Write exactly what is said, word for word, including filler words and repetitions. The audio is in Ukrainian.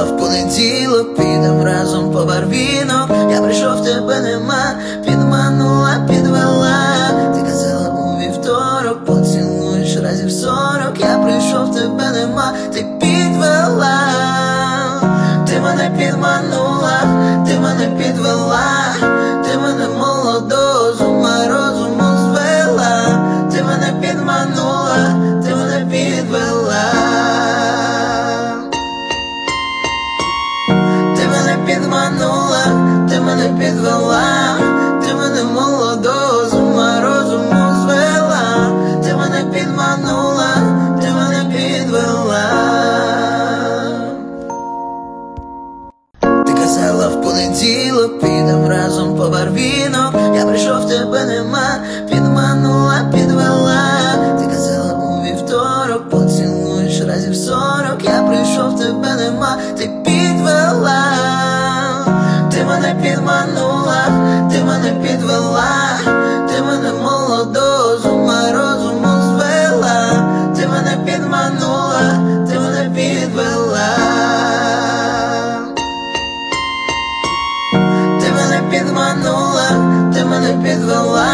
казала в понеділок, підем разом по барвінок. Я прийшов, тебе нема, підманула, підвела. Ти казала у вівторок, поцілуєш разів сорок. Я прийшов, тебе нема, ти підвела. Ти мене підманула, ти мене підвела. Ти мене молодого з ума розуму звела. Ти мене підманула, ти мене підвела. Ти мене підманула, ти мене підвела. Ти мене молодого з ума розуму звела. Ти мене підманула, ти мене підвела. Ти казала в понеділок, підем разом по барвінок. Я прийшов, тебе нема, підманула, підвела. Ти казала у вівторок, поцілуєш разів сорок. Я прийшов, тебе нема, ти підвела. Ти мене підманула, ти мене підвела. Ти мене молодого з ума розуму звела. Ти мене підманула, ти мене підвела. Ти мене підманула, ти мене підвела.